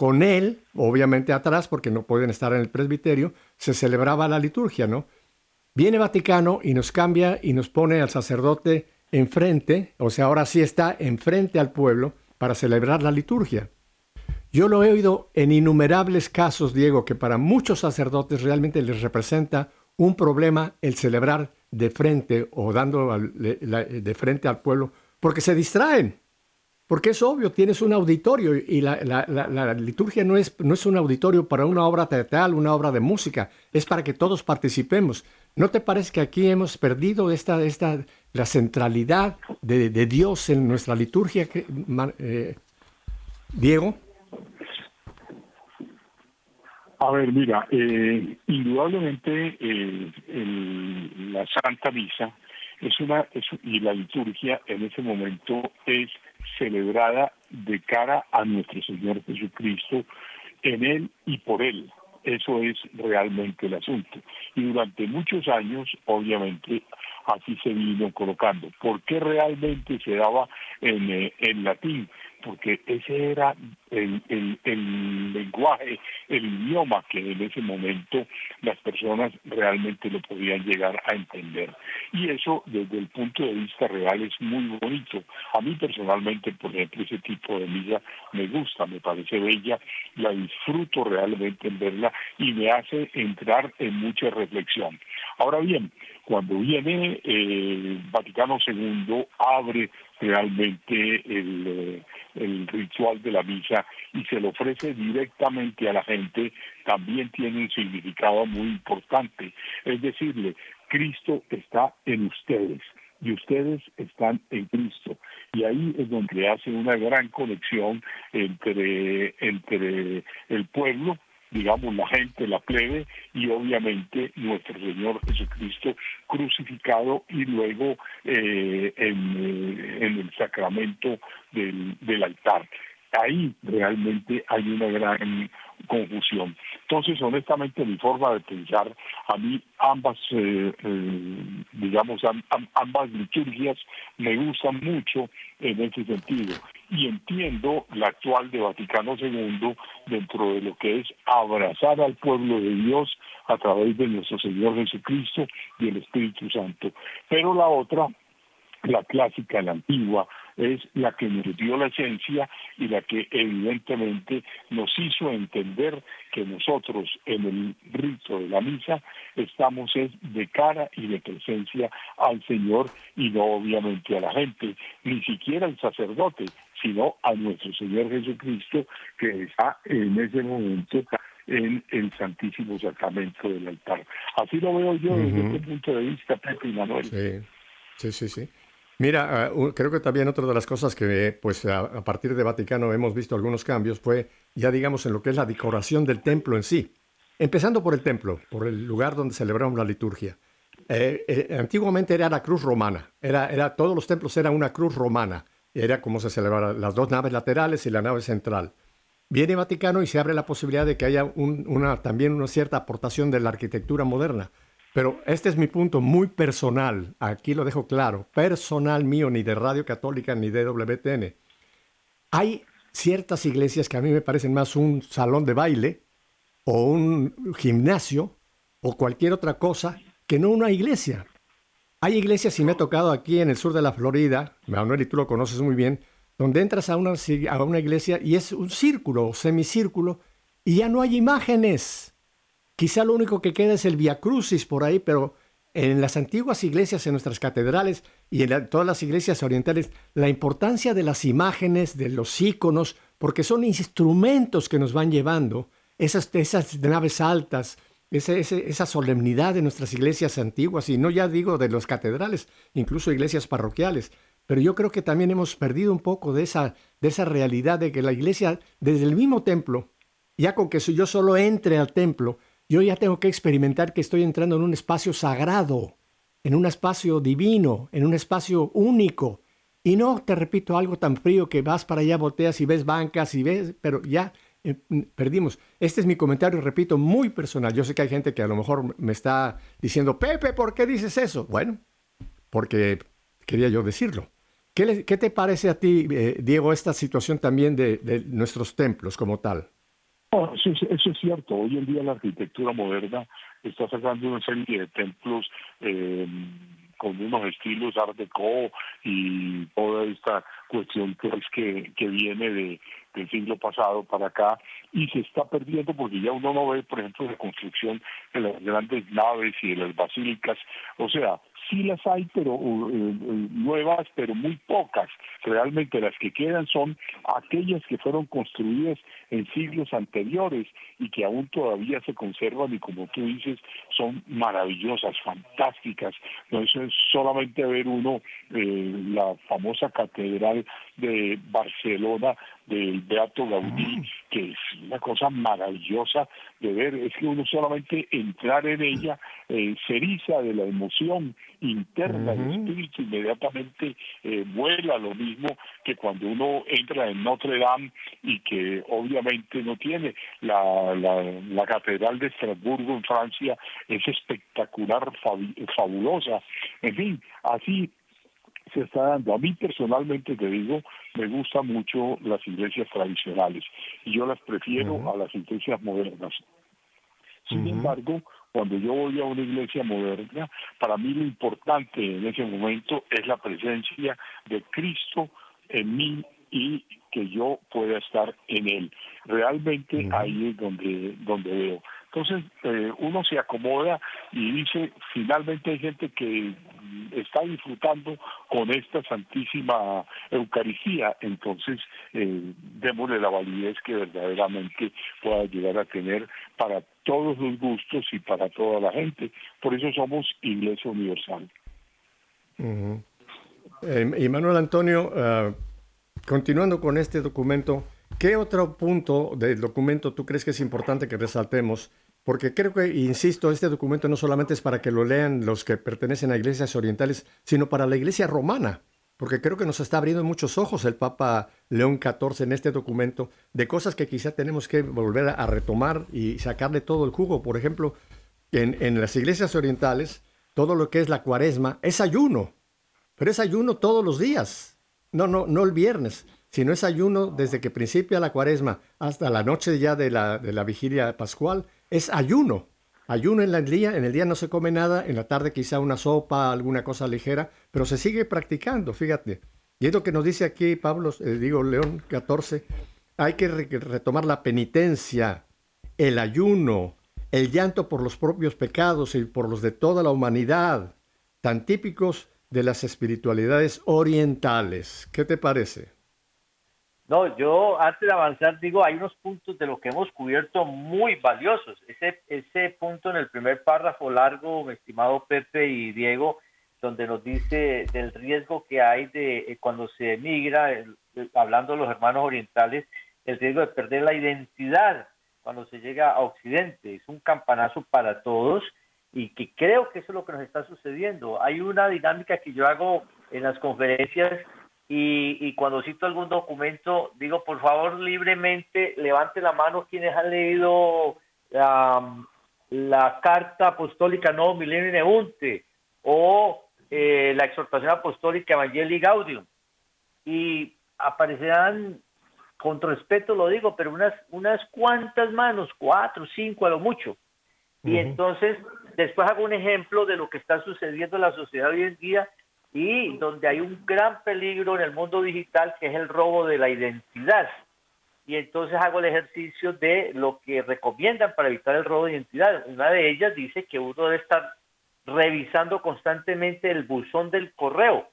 S5: con él, obviamente atrás, porque no pueden estar en el presbiterio, se celebraba la liturgia, ¿no? Viene Vaticano y nos cambia y nos pone al sacerdote enfrente, o sea, ahora sí está enfrente al pueblo para celebrar la liturgia. Yo lo he oído en innumerables casos, Diego, que para muchos sacerdotes realmente les representa un problema el celebrar de frente o dando al- le- la- de frente al pueblo, porque se distraen. Porque es obvio, tienes un auditorio y la, la- la- la liturgia no es, no es un auditorio para una obra teatral, una obra de música, es para que todos participemos. ¿No te parece que aquí hemos perdido esta, esta, la centralidad de, de Dios en nuestra liturgia, que- ma- eh, Diego?
S6: A ver, mira, eh, indudablemente eh, el- la Santa Misa es una es, y la liturgia en ese momento es celebrada de cara a nuestro Señor Jesucristo, en Él y por Él. Eso es realmente el asunto. Y durante muchos años, obviamente, así se vino colocando. ¿Por qué realmente se daba en, eh, en latín? Porque ese era el, el, el lenguaje, el idioma que en ese momento las personas realmente lo podían llegar a entender. Y eso, desde el punto de vista real, es muy bonito. A mí personalmente, por ejemplo, ese tipo de misa me gusta, me parece bella, la disfruto realmente en verla y me hace entrar en mucha reflexión. Ahora bien, cuando viene eh, Vaticano segundo, abre realmente el, eh, el ritual de la misa y se lo ofrece directamente a la gente, también tiene un significado muy importante. Es decirle, Cristo está en ustedes y ustedes están en Cristo. Y ahí es donde hace una gran conexión entre, entre el pueblo, digamos la gente, la plebe, y obviamente nuestro Señor Jesucristo crucificado y luego eh, en, eh, en el sacramento del, del altar. Ahí realmente hay una gran confusión. Entonces, honestamente, mi forma de pensar, a mí ambas, eh, eh, digamos, am, am, ambas liturgias me gustan mucho en ese sentido. Y entiendo la actual de Vaticano segundo dentro de lo que es abrazar al pueblo de Dios a través de nuestro Señor Jesucristo y el Espíritu Santo. Pero la otra, la clásica, la antigua, es la que nos dio la esencia y la que evidentemente nos hizo entender que nosotros en el rito de la misa estamos es de cara y de presencia al Señor y no obviamente a la gente, ni siquiera al sacerdote, sino a nuestro Señor Jesucristo que está en ese momento en el Santísimo Sacramento del altar. Así lo veo yo desde
S5: Ujú.
S6: este punto de vista, Pepe y Manuel.
S5: Sí, sí, sí, sí. Mira, uh, u- creo que también otra de las cosas que, pues, a, a partir de Vaticano hemos visto algunos cambios fue, ya digamos, en lo que es la decoración del templo en sí. Empezando por el templo, por el lugar donde celebramos la liturgia. Eh, eh, antiguamente era la cruz romana. Era, era, todos los templos eran una cruz romana. Era como se celebraban las dos naves laterales y la nave central. Viene Vaticano y se abre la posibilidad de que haya un- una, también una cierta aportación de la arquitectura moderna. Pero este es mi punto muy personal, aquí lo dejo claro, personal mío, ni de Radio Católica ni de W T N. Hay ciertas iglesias que a mí me parecen más un salón de baile o un gimnasio o cualquier otra cosa que no una iglesia. Hay iglesias, y me ha tocado aquí en el sur de la Florida, Manuel, y tú lo conoces muy bien, donde entras a una, si- a una iglesia y es un círculo o semicírculo y ya no hay imágenes. Quizá lo único que queda es el Via Crucis por ahí, pero en las antiguas iglesias, en nuestras catedrales y en la- todas las iglesias orientales, la importancia de las imágenes, de los íconos, porque son instrumentos que nos van llevando, esas, esas naves altas, ese- ese- esa solemnidad de nuestras iglesias antiguas, y no ya digo de las catedrales, incluso iglesias parroquiales. Pero yo creo que también hemos perdido un poco de esa, de esa realidad de que la iglesia, desde el mismo templo, ya con que si yo solo entre al templo, yo ya tengo que experimentar que estoy entrando en un espacio sagrado, en un espacio divino, en un espacio único. Y no, te repito, algo tan frío que vas para allá, volteas y ves bancas y ves, pero ya eh, perdimos. Este es mi comentario, repito, muy personal. Yo sé que hay gente que a lo mejor me está diciendo, Pepe, ¿por qué dices eso? Bueno, porque quería yo decirlo. ¿Qué, le- qué te parece a ti, eh, Diego, esta situación también de, de nuestros templos como tal?
S6: No, eso, es, eso es cierto. Hoy en día la arquitectura moderna está sacando una serie de templos eh, con unos estilos art déco y toda esta cuestión que es que, que viene de, del siglo pasado para acá y se está perdiendo porque ya uno no ve, por ejemplo, la construcción de las grandes naves y de las basílicas. O sea, sí las hay, pero uh, uh, nuevas, pero muy pocas. Realmente las que quedan son aquellas que fueron construidas en siglos anteriores y que aún todavía se conservan y, como tú dices, son maravillosas, fantásticas. No, eso es solamente ver uno eh, la famosa catedral de Barcelona del Beato Gaudí, que es una cosa maravillosa de ver. Es que uno solamente entrar en ella eh, se eriza de la emoción interna,
S5: Uh-huh.
S6: el espíritu inmediatamente eh, vuela, lo mismo que cuando uno entra en Notre Dame y que obviamente no tiene la, la, la catedral de Estrasburgo en Francia, es espectacular, fabulosa. En fin, así se está dando. A mí personalmente, te digo, me gustan mucho las iglesias tradicionales y yo las prefiero uh-huh. a las iglesias modernas. Sin uh-huh. embargo, cuando yo voy a una iglesia moderna, para mí lo importante en ese momento es la presencia de Cristo en mí y que yo pueda estar en Él. Realmente uh-huh. ahí es donde, donde veo. Entonces, eh, uno se acomoda y dice, finalmente hay gente que está disfrutando con esta santísima Eucaristía, entonces eh, démosle la validez que verdaderamente pueda llegar a tener para todos los gustos y para toda la gente. Por eso somos Iglesia Universal.
S5: Uh-huh. Eh, y Manuel Antonio, uh, continuando con este documento, ¿qué otro punto del documento tú crees que es importante que resaltemos? Porque creo que, insisto, este documento no solamente es para que lo lean los que pertenecen a iglesias orientales, sino para la iglesia romana, porque creo que nos está abriendo muchos ojos el Papa León catorce en este documento de cosas que quizá tenemos que volver a retomar y sacarle todo el jugo. Por ejemplo, en, en las iglesias orientales, todo lo que es la cuaresma es ayuno, pero es ayuno todos los días, no, no, no el viernes, sino es ayuno desde que principia la cuaresma hasta la noche ya de la, de la vigilia pascual. Es ayuno, ayuno en el día, en el día no se come nada, en la tarde quizá una sopa, alguna cosa ligera, pero se sigue practicando, fíjate. Y es lo que nos dice aquí Pablo, eh, digo León catorce, hay que re- retomar la penitencia, el ayuno, el llanto por los propios pecados y por los de toda la humanidad, tan típicos de las espiritualidades orientales. ¿Qué te parece?
S7: No, yo antes de avanzar digo, hay unos puntos de lo que hemos cubierto muy valiosos. Ese, ese punto en el primer párrafo largo, mi estimado Pepe y Diego, donde nos dice del riesgo que hay de eh, cuando se emigra, el, el, hablando de los hermanos orientales, el riesgo de perder la identidad cuando se llega a Occidente. Es un campanazo para todos y que creo que eso es lo que nos está sucediendo. Hay una dinámica que yo hago en las conferencias y, y cuando cito algún documento, digo, por favor, libremente, levante la mano quienes han leído um, la Carta Apostólica Novo Milenio Neunte o eh, la Exhortación Apostólica Evangelii Gaudium. Y aparecerán, con respeto lo digo, pero unas, unas cuantas manos, cuatro, cinco a lo mucho. Y uh-huh. entonces, después hago un ejemplo de lo que está sucediendo en la sociedad hoy en día y donde hay un gran peligro en el mundo digital, que es el robo de la identidad. Y entonces hago el ejercicio de lo que recomiendan para evitar el robo de identidad. Una de ellas dice que uno debe estar revisando constantemente el buzón del correo.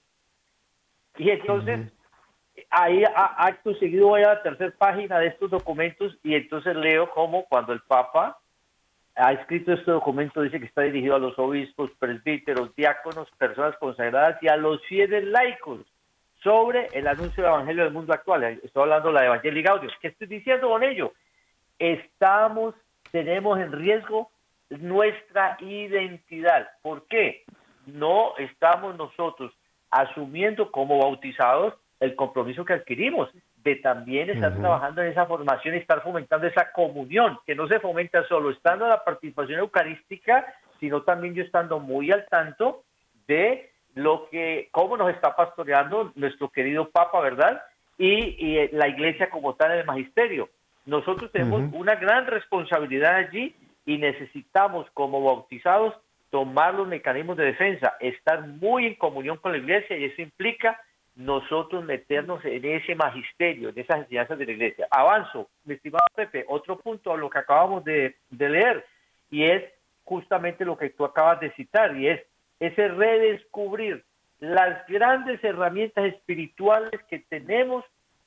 S7: Y entonces, uh-huh. ahí a, acto seguido voy a la tercera página de estos documentos y entonces leo cómo cuando el Papa ha escrito este documento, dice que está dirigido a los obispos, presbíteros, diáconos, personas consagradas y a los fieles laicos sobre el anuncio del Evangelio del mundo actual. Estoy hablando de la Evangelii Gaudium. ¿Qué estoy diciendo con ello? Estamos, tenemos en riesgo nuestra identidad. ¿Por qué? No estamos nosotros asumiendo como bautizados el compromiso que adquirimos de también estar uh-huh. trabajando en esa formación y estar fomentando esa comunión, que no se fomenta solo estando en la participación eucarística, sino también yo estando muy al tanto de lo que, cómo nos está pastoreando nuestro querido Papa, ¿verdad? Y, y la Iglesia como tal en el magisterio. Nosotros tenemos
S5: Ujú.
S7: una gran responsabilidad allí y necesitamos, como bautizados, tomar los mecanismos de defensa, estar muy en comunión con la iglesia, y eso implica nosotros meternos en ese magisterio, en esas enseñanzas de la iglesia. Avanzo, mi estimado Pepe, otro punto a lo que acabamos de, de leer, y es justamente lo que tú acabas de citar, y es ese redescubrir las grandes herramientas espirituales que tenemos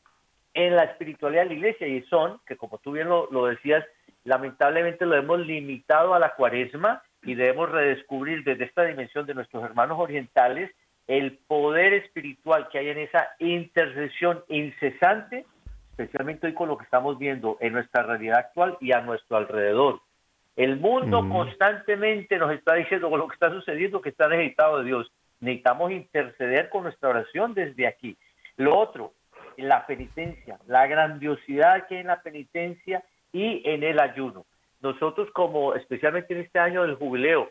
S7: en la espiritualidad de la iglesia, y son, que como tú bien lo, lo decías, lamentablemente lo hemos limitado a la Cuaresma, y debemos redescubrir desde esta dimensión de nuestros hermanos orientales el poder espiritual que hay en esa intercesión incesante, especialmente hoy con lo que estamos viendo en nuestra realidad actual y a nuestro alrededor. El mundo
S5: Mm.
S7: constantemente nos está diciendo con lo que está sucediendo que está necesitado de Dios. Necesitamos interceder con nuestra oración desde aquí. Lo otro, la penitencia, la grandiosidad que hay en la penitencia y en el ayuno. Nosotros, como especialmente en este año del jubileo,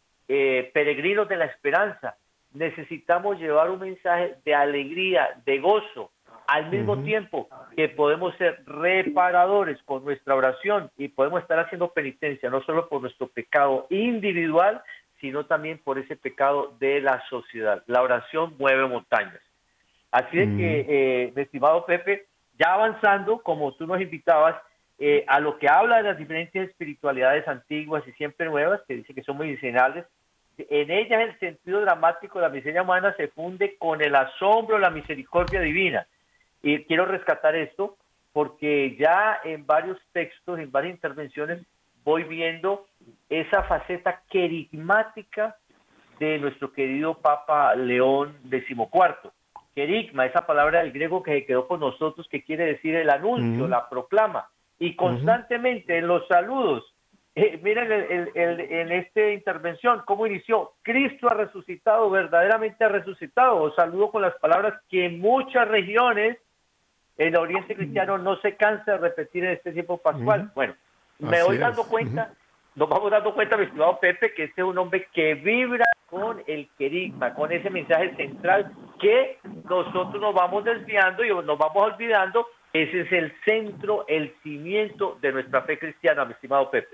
S7: eh, peregrinos de la esperanza, necesitamos llevar un mensaje de alegría, de gozo, al mismo
S5: Ujú.
S7: tiempo que podemos ser reparadores con nuestra oración y podemos estar haciendo penitencia, no solo por nuestro pecado individual, sino también por ese pecado de la sociedad. La oración mueve montañas. Así es
S5: Mm.
S7: que, eh, mi estimado Pepe, ya avanzando, como tú nos invitabas, eh, a lo que habla de las diferentes espiritualidades antiguas y siempre nuevas, que dice que son medicinales, en ellas el sentido dramático de la miseria humana se funde con el asombro de la misericordia divina. Y quiero rescatar esto porque ya en varios textos, en varias intervenciones, voy viendo esa faceta querigmática de nuestro querido Papa León decimocuarto. Querigma, esa palabra del griego que se quedó con nosotros, que quiere decir el anuncio,
S5: Ujú.
S7: la proclama. Y constantemente en los saludos, eh, miren el, el, el, en esta intervención, cómo inició: Cristo ha resucitado, verdaderamente ha resucitado. Os saludo con las palabras que en muchas regiones el Oriente Cristiano no se cansa de repetir en este tiempo pascual.
S5: Ujú.
S7: Bueno, me
S5: Así
S7: voy
S5: es.
S7: dando cuenta, nos vamos dando cuenta, mi estimado Pepe, que este es un hombre que vibra con el querigma, con ese mensaje central que nosotros nos vamos desviando y nos vamos olvidando. Ese es el centro, el cimiento de nuestra fe cristiana, mi estimado Pepe.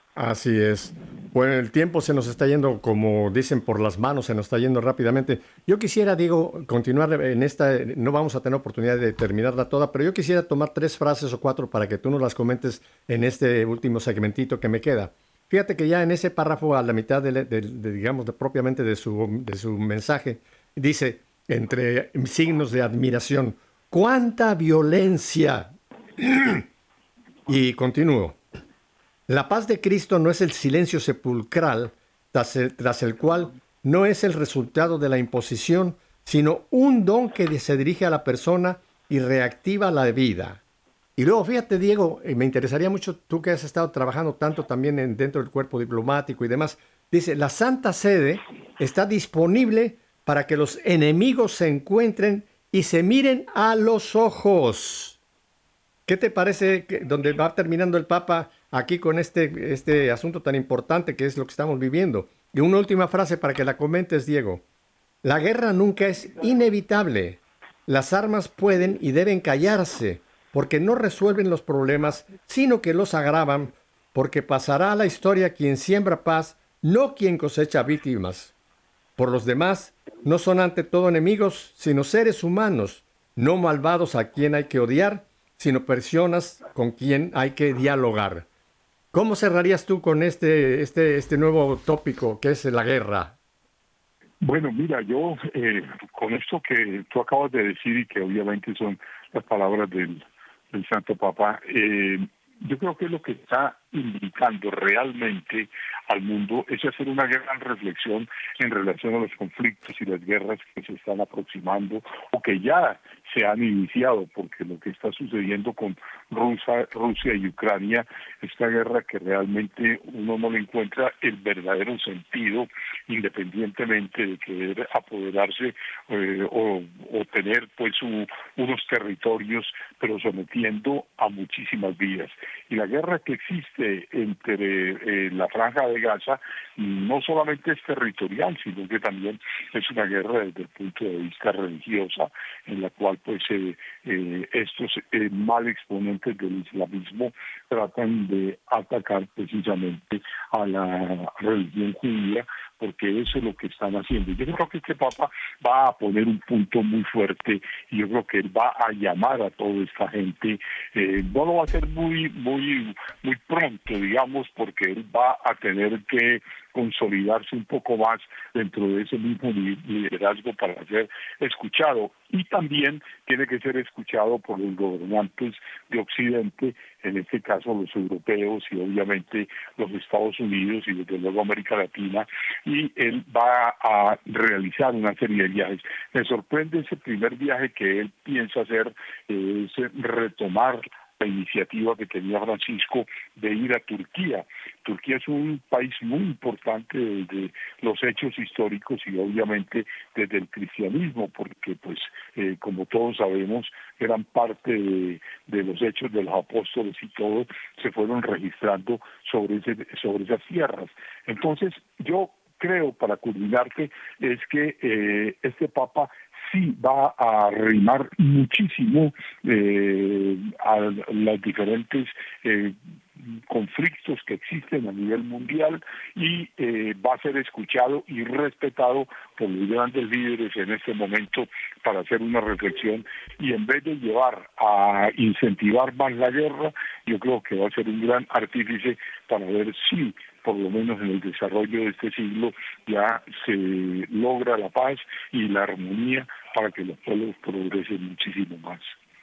S5: Así es. Bueno, el tiempo se nos está yendo, como dicen, por las manos, se nos está yendo rápidamente. Yo quisiera, digo, continuar en esta, no vamos a tener oportunidad de terminarla toda, pero yo quisiera tomar tres frases o cuatro para que tú nos las comentes en este último segmentito que me queda. Fíjate que ya en ese párrafo, a la mitad, de, de- de, digamos, de, propiamente de su, de su mensaje, dice, entre signos de admiración, ¡cuánta violencia! Y continúo. La paz de Cristo no es el silencio sepulcral tras el, tras el cual no es el resultado de la imposición, sino un don que se dirige a la persona y reactiva la vida. Y luego, fíjate, Diego, eh, me interesaría mucho, tú que has estado trabajando tanto también en- dentro del cuerpo diplomático y demás, dice, la Santa Sede está disponible para que los enemigos se encuentren y se miren a los ojos. ¿Qué te parece que, donde va terminando el Papa aquí con este, este asunto tan importante que es lo que estamos viviendo? Y una última frase para que la comentes, Diego. La guerra nunca es inevitable. Las armas pueden y deben callarse, porque no resuelven los problemas, sino que los agravan, porque pasará a la historia quien siembra paz, no quien cosecha víctimas. Por los demás, no son ante todo enemigos, sino seres humanos, no malvados a quien hay que odiar, sino personas con quien hay que dialogar. ¿Cómo cerrarías tú con este, este, este nuevo tópico que es la guerra?
S6: Bueno, mira, yo eh, con esto que tú acabas de decir y que obviamente son las palabras del, del Santo Papa, eh, yo creo que lo que está indicando realmente al mundo es hacer una gran reflexión en relación a los conflictos y las guerras que se están aproximando o que ya se han iniciado, porque lo que está sucediendo con Rusia, Rusia y Ucrania, esta guerra que realmente uno no le encuentra el verdadero sentido, independientemente de querer apoderarse eh, o, o tener pues su, unos territorios, pero sometiendo a muchísimas vidas. Y la guerra que existe existe entre eh, la Franja de Gaza no solamente es territorial, sino que también es una guerra desde el punto de vista religiosa, en la cual pues eh, eh, estos eh, mal exponentes del islamismo tratan de atacar precisamente a la religión judía, porque eso es lo que están haciendo. Yo creo que este Papa va a poner un punto muy fuerte y yo creo que él va a llamar a toda esta gente. Eh, no lo va a hacer muy, muy, muy pronto, digamos, porque él va a tener que consolidarse un poco más dentro de ese mismo liderazgo para ser escuchado, y también tiene que ser escuchado por los gobernantes de Occidente, en este caso los europeos y obviamente los Estados Unidos y desde luego América Latina, y él va a realizar una serie de viajes. Me sorprende ese primer viaje que él piensa hacer, eh, es retomar la iniciativa que tenía Francisco de ir a Turquía. Turquía es un país muy importante desde los hechos históricos y obviamente desde el cristianismo, porque pues eh, como todos sabemos, gran parte de, de los hechos de los apóstoles y todo se fueron registrando sobre ese, sobre esas tierras. Entonces yo creo, para culminarte, es que eh, este Papa sí va a arrimar muchísimo eh, a los diferentes eh, conflictos que existen a nivel mundial y eh, va a ser escuchado y respetado por los grandes líderes en este momento para hacer una reflexión, y en vez de llevar a incentivar más la guerra, yo creo que va a ser un gran artífice para ver si por lo menos en el desarrollo de este siglo ya se logra la paz y la armonía para que los pueblos progresen muchísimo más.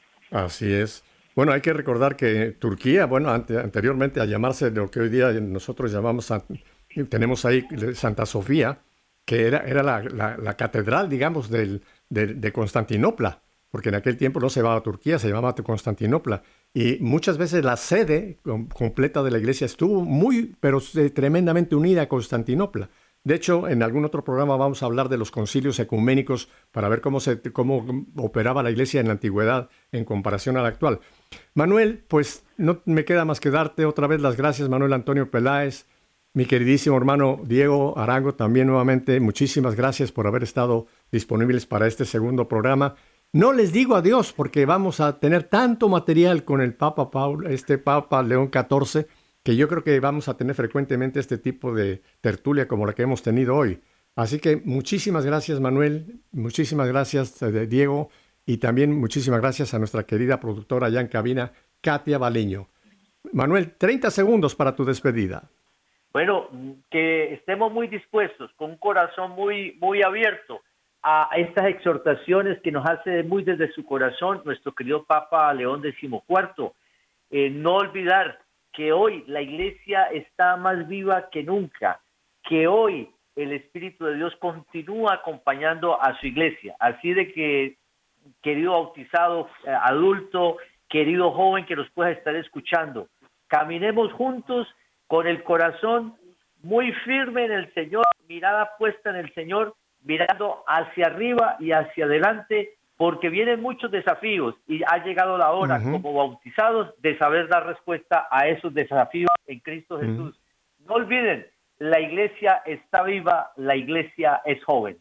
S5: Así es. Bueno, hay que recordar que Turquía, bueno, ante, anteriormente a llamarse lo que hoy día nosotros llamamos, tenemos ahí Santa Sofía, que era, era la, la, la catedral, digamos, del, de, de Constantinopla, porque en aquel tiempo no se llamaba Turquía, se llamaba Constantinopla. Y muchas veces la sede completa de la iglesia estuvo muy, pero tremendamente unida a Constantinopla. De hecho, en algún otro programa vamos a hablar de los concilios ecuménicos para ver cómo, se, cómo operaba la iglesia en la antigüedad en comparación a la actual. Manuel, pues no me queda más que darte otra vez las gracias, Manuel Antonio Peláez. Mi queridísimo hermano Diego Arango, también nuevamente muchísimas gracias por haber estado disponibles para este segundo programa. No les digo adiós porque vamos a tener tanto material con el Papa Paul, este Papa León catorce, que yo creo que vamos a tener frecuentemente este tipo de tertulia como la que hemos tenido hoy. Así que muchísimas gracias, Manuel, muchísimas gracias, eh, Diego, y también muchísimas gracias a nuestra querida productora allá en cabina, Katia Baleño. Manuel, treinta segundos para tu despedida.
S7: Bueno, que estemos muy dispuestos, con un corazón muy, muy abierto a estas exhortaciones que nos hace muy desde su corazón nuestro querido Papa León decimocuarto. Eh, no olvidar que hoy la iglesia está más viva que nunca, que hoy el Espíritu de Dios continúa acompañando a su iglesia. Así de que, querido bautizado, eh, adulto, querido joven que nos pueda estar escuchando, caminemos juntos con el corazón muy firme en el Señor, mirada puesta en el Señor, mirando hacia arriba y hacia adelante, porque vienen muchos desafíos y ha llegado la hora, uh-huh. como bautizados, de saber dar respuesta a esos desafíos en Cristo Jesús. Uh-huh. No olviden, la iglesia está viva, la iglesia es joven.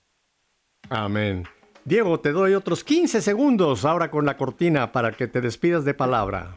S5: Amén. Diego, te doy otros quince segundos ahora con la cortina para que te despidas de palabra.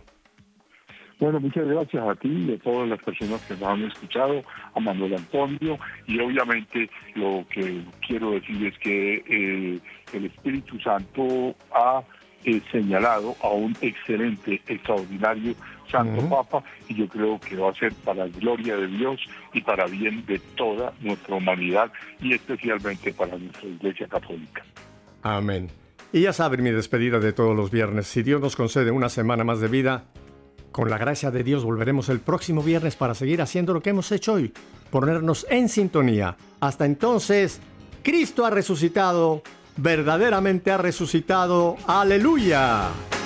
S6: Bueno, muchas gracias a ti y a todas las personas que nos han escuchado, a Manuel Antonio, y obviamente lo que quiero decir es que eh, el Espíritu Santo ha eh, señalado a un excelente, extraordinario Santo uh-huh. Papa, y yo creo que va a ser para gloria de Dios y para bien de toda nuestra humanidad y especialmente para nuestra Iglesia Católica.
S5: Amén. Y ya saben mi despedida de todos los viernes. Si Dios nos concede una semana más de vida, con la gracia de Dios volveremos el próximo viernes para seguir haciendo lo que hemos hecho hoy, ponernos en sintonía. Hasta entonces, Cristo ha resucitado, verdaderamente ha resucitado. ¡Aleluya!